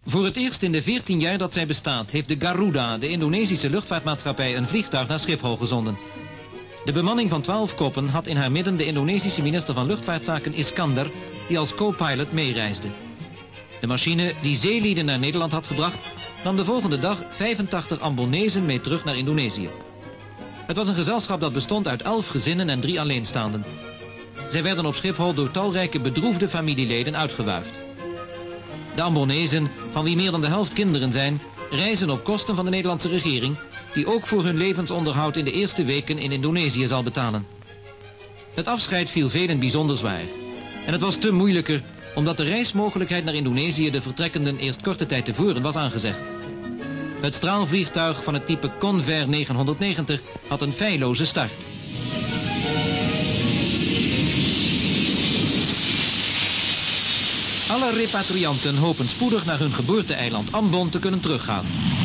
Voor het eerst in de 14 jaar dat zij bestaat heeft de Garuda, de Indonesische luchtvaartmaatschappij, een vliegtuig naar Schiphol gezonden. De bemanning van 12 koppen had in haar midden de Indonesische minister van Luchtvaartzaken Iskandar, die als co-pilot meereisde. De machine die zeelieden naar Nederland had gebracht, nam de volgende dag 85 Ambonezen mee terug naar Indonesië. Het was een gezelschap dat bestond uit 11 gezinnen en 3 alleenstaanden. Zij werden op Schiphol door talrijke bedroefde familieleden uitgewuifd. De Ambonezen, van wie meer dan de helft kinderen zijn, reizen op kosten van de Nederlandse regering, die ook voor hun levensonderhoud in de eerste weken in Indonesië zal betalen. Het afscheid viel velen bijzonder zwaar. En het was te moeilijker, omdat de reismogelijkheid naar Indonesië de vertrekkenden eerst korte tijd tevoren was aangezegd. Het straalvliegtuig van het type Convair 990 had een feilloze start. Alle repatrianten hopen spoedig naar hun geboorte-eiland Ambon te kunnen teruggaan.